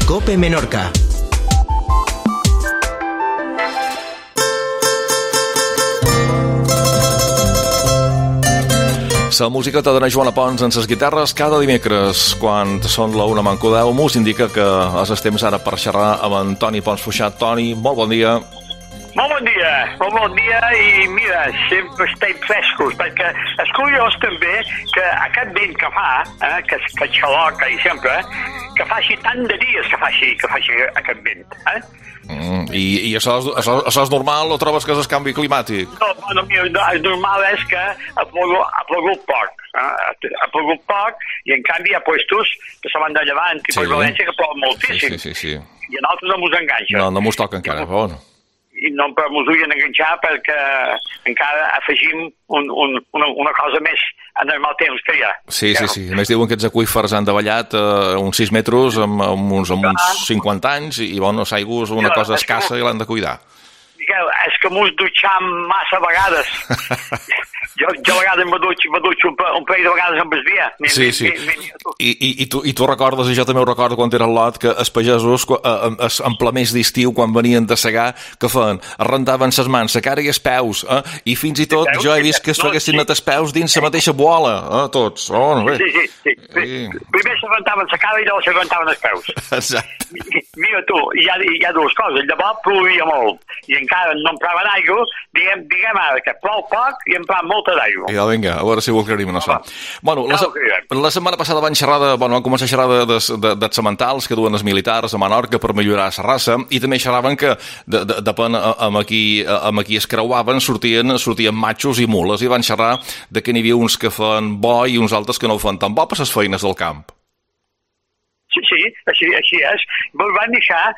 COPE Menorca. La música te dona Joana Pons en ses guitarres cada dimecres. Quan són la 1:10 m'us indica que és temps ara per xerrar amb en Toni Pons Fuixat. Toni, molt bon dia. Molt bon dia i mira, sempre estem frescos, perquè és curiós també que aquest vent que fa, que xaloca i sempre, que faci tant de dies que faci aquest vent. I això és normal o trobes que és el canvi climàtic? No, el normal és que ha plogut poc. Ha plogut poc i en canvi hi ha puestos que se van de llevant i per València que plou moltíssim. Sí. I a nosaltres no mos enganxa. No mos toca encara, però bueno. I no mos ho enganxar perquè encara afegim una cosa més en el mal temps que hi ha. Sí. A més diuen que els aqüífers han davallat uns 6 metres amb uns 50 anys i bueno, l'aigua és una cosa escassa i l'han de cuidar. Miquel, és que mos dutxam massa vegades. Jo a vegades me dutxo un parell de vegades en el dia. Sí. I tu recordes, i jo també ho recordo quan era al lot, que els pagesos en ple mes d'estiu, quan venien de segar, què feien? Es rentaven ses mans, la cara i els peus, i fins i tot jo he vist que es feguessin net els peus dins la mateixa bola, tots. Sí. Primer se rentaven la cara i llavors se rentaven els peus. Exacte. Mira tu, hi ha dues coses. Llavors plovia molt i encara no empraven aigua, diguem ara que plou poc i empraven molta d'aigua. Ja, vinga, a veure si ho aclarim, no sé. Bueno, la setmana passada van començar a xerrar dels sementals que duen els militars a Menorca per millorar la raça i també xerraven que depèn amb qui es creuaven sortien matxos i mules i van xerrar de que n'hi havia uns que feien bo i uns altres que no ho feien tan bo per les feines del camp. Sí, així és. Me'l van deixar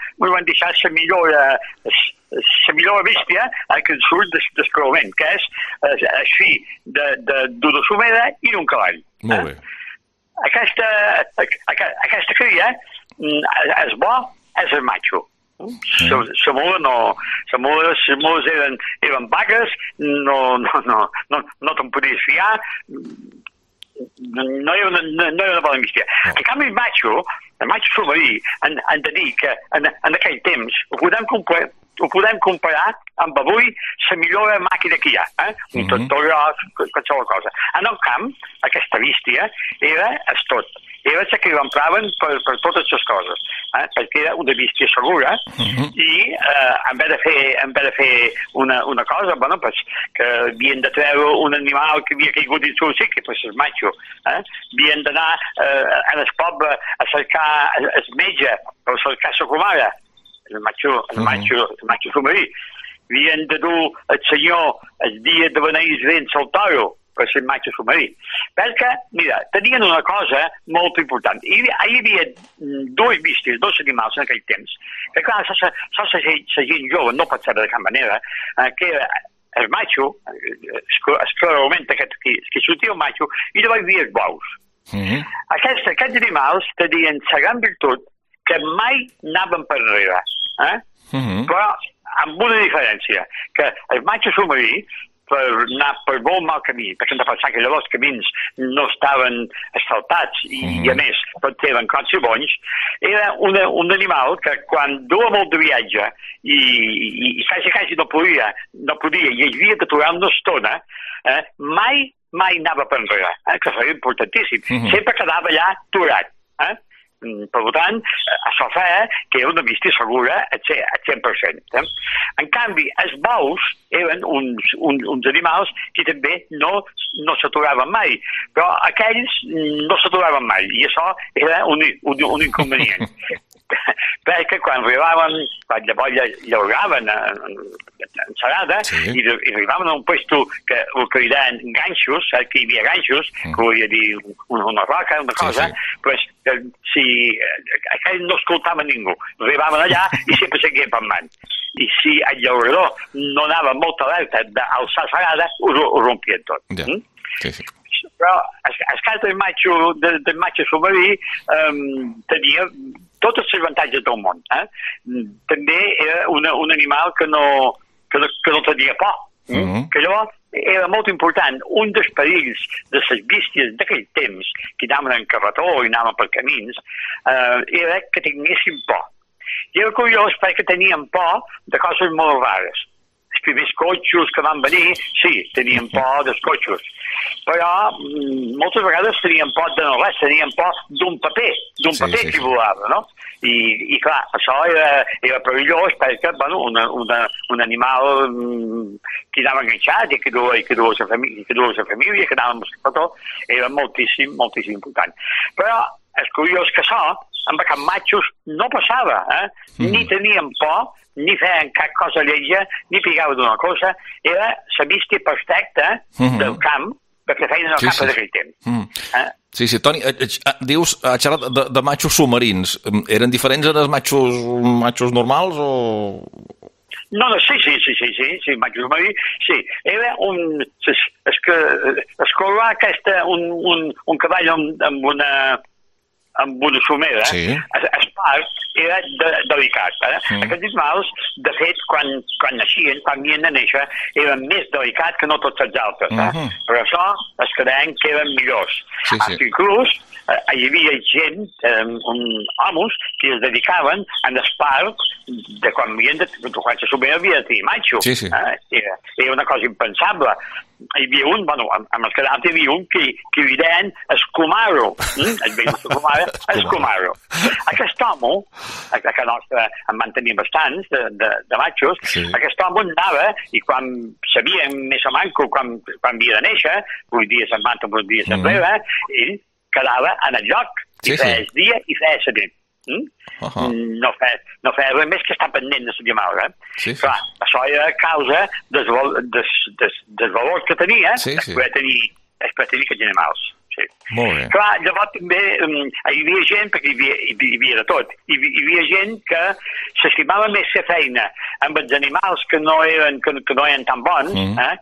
la millor bèstia que surt del creuament, que és el fi d'una somera i d'un cavall. Molt bé. Aquesta cria és bo, és el macho. Les mules eren vaques, no te'n podies fiar, no hi ha una bona bèstia. En canvi, el macho submarí, han de dir que en aquell temps ho podem comparar amb avui la millor màquina que hi ha, un tractor gros, qualsevol cosa. En el camp, aquesta bèstia era tot. Era la que empraven per totes les coses, perquè era una bèstia segura i en vez de fer una cosa, bueno, pues, que havien de treure un animal que havia caigut dins un cicle, pues el macho, havien d'anar a el poble a cercar el metge per cercar la comare, el macho submarí. Havien de dur el senyor el dia de beneir vents al toro, per ser macho submarí. Perquè, mira, tenien una cosa molt important. Hi havia dos bèsties, dos animals en aquell temps, que clar, la gent jove no pot saber de cap manera, que era el macho, esclarament que sortia el macho, i llavors hi havia els bous. Aquests animals tenien la gran virtut que mai anaven per enrere, però amb una diferència, que el macho submarí per anar per molt mal camí, perquè hem de pensar que llavors els camins no estaven asfaltats i a més tot eren cots i bonys, era un animal que quan duia molt de viatge i quasi no podia i havia d'aturar una estona, mai anava per enrere, que seria importantíssim. Sempre quedava allà aturat. Per tant, això feia que era una bèstia segura al 100%. En canvi, els bous eren uns animals que també no s'aturaven mai, però aquells no s'aturaven mai, i això era un inconvenient. Perquè quan llavors llauraven ensalada i arribaven a un puesto que hi havia ganxos, que hi havia ganxos, que volia dir una roca, una cosa, doncs si aquells no escoltaven ningú, arribaven allà i sempre seguien parlant. I si el llaurador no anava molt alerta d'alçar salada, ho rompien tot. Però el cas del macho submarí tenia tots els avantatges del món. També era un animal que no tenia por, que llavors era molt important. Un dels perills de les bèsties d'aquell temps, que anaven en carretó i anaven per camins, era que tinguessin por. I era curiós perquè tenien por de coses molt rares. Els primers cotxos que van venir, sí, tenien por dels cotxos, però moltes vegades tenien por de no res, tenien por d'un paper que volava, no? I clar, això era perillós perquè, bueno, un animal que anava enganxat i que duia la família, que anava amb el petó, era moltíssim important. Però és curiós que això, amb aquests matxos, no passava, ni tenien por, ni feien cap cosa lletja, ni picaven d'una cosa, era la vista perfecta del camp, perquè feien el camp d'aquell temps. Sí, Toni, dius, has xerrat de matxos submarins. Eren diferents dels matxos normals o...? No, sí, matxos submarins, sí. Era un cavall amb una somera, el part era delicat. Aquests animals, de fet, quan naixien, quan havien de néixer, eren més delicats que no tots els altres. Per això es creien que eren millors. Inclús hi havia gent, homes, que es dedicaven en el part de quan la somera havia de tenir matxo. Era una cosa impensable. Hi havia un, amb els cadàvers hi havia un que hi deien escumaro. Escumaro. Aquest home, a casa nostra en van tenir bastants de matxos, aquest home anava i quan sabien més o manco quan havia de néixer, uns dies en manta, uns dies en breva, ell quedava en el lloc i feia el dia i feia la nit. No feia res més que estar pendent de l'animal. Clar, això era causa del valor que tenia per tenir aquests animals. Clar, llavors també hi havia gent, perquè hi havia de tot, hi havia gent que s'estimava més fer feina amb els animals que no eren tan bons,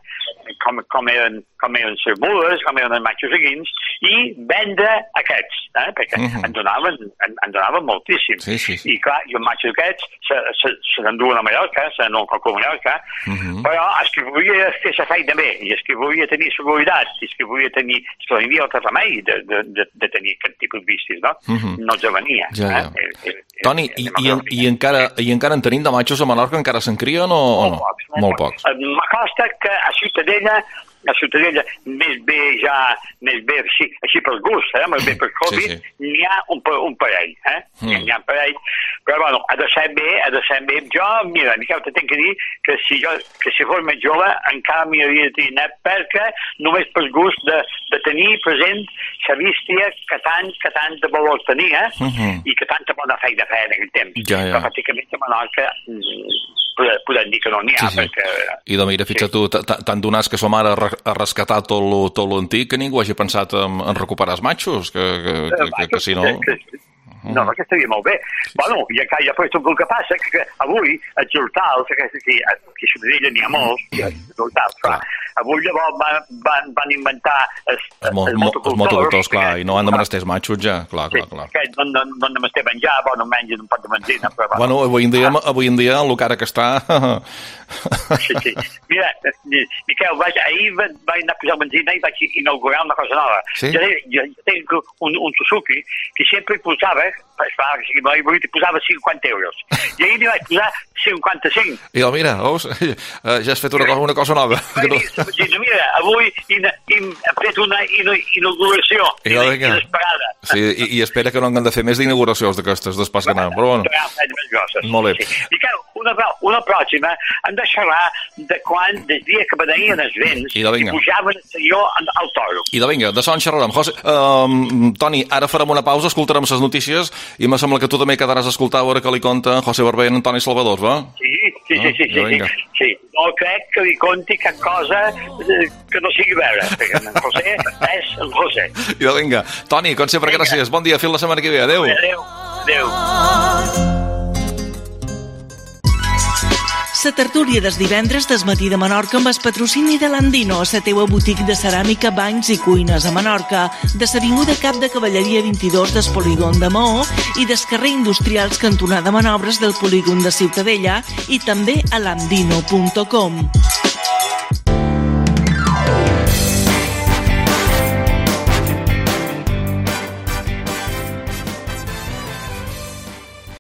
com eren les mules, com eren els matxos seguins, i vendre aquests, perquè en donaven moltíssim. I clar, i els matxos aquests se n'enduen a Mallorca, se n'enduen a Mallorca, però els que volia fer la feina bé, i els que volia tenir seguretat, i els que volia tenir, no hi havia altre remei de tenir aquest tipus de vistis, no? No els venia. Toni, i encara en tenim de matxos a Menorca, encara se'n crien o no? Molt pocs. M'acosta que a Ciutadella, més bé així per gust, més bé per hobby, n'hi ha un parell, n'hi ha un parell, però bueno, ha de ser bé. Jo, mira, Miquel, t'he de dir que si fos més jove encara m'hi hauria de tenir, perquè només per gust de tenir present la bístia que tant de valor tenia i que tanta bona feina feia en aquell temps. Però pràcticament a Menorca podem dir que no n'hi ha. I de mira, fixa't tu, tant donats que som ara a rescatar tot l'antic que ningú hagi pensat en recuperar els matxos, que si no... No, que estaria molt bé. Bueno, ja pues el que passa que avui els hortals, que a Ciutadella n'hi ha molts, els hortals, avui llavors van inventar els motocultors, clar, i no han de menester els matxos ja, clar. Aquests no han de menester menjar, no mengen un pot de benzina. Bueno, avui en dia, el cara que està... Sí. Mira, Miquel, ahir vaig anar a posar benzina i vaig inaugurar una cosa nova. Jo tinc un Suzuki que sempre posava, posava 50 euros. I ahir li vaig posar 55. I mira, ja has fet una cosa nova. Mira, avui hem fet una inauguració inesperada. Sí, i espera que no han de fer més d'inauguracions d'aquestes d'espais que anem. Però bueno, molt bé. Miquel, una pròxima hem de xerrar de quan, des dia que beneïen els vents i pujaven el senyor al toro. I vinga, de son xerrarem. Toni, ara farem una pausa, escoltarem les notícies i me sembla que tu també quedaràs a escoltar a veure què li conta José Barber i Antoni Salvador, va? Sí. No crec que li conti cap cosa que no sigui vera, perquè en José és el José. I vinga, Toni, com sempre, gràcies. Bon dia, fins la setmana que ve. Adéu. La tertúlia des divendres des matí de Menorca amb el patrocini de l'Andino, la teua botiga de ceràmica, banys i cuines a Menorca, de l'Avinguda Cap de Cavalleria 22 del polígon de Maó i del carrer Industrials cantonada Manobres del polígon de Ciutadella i també a landino.com.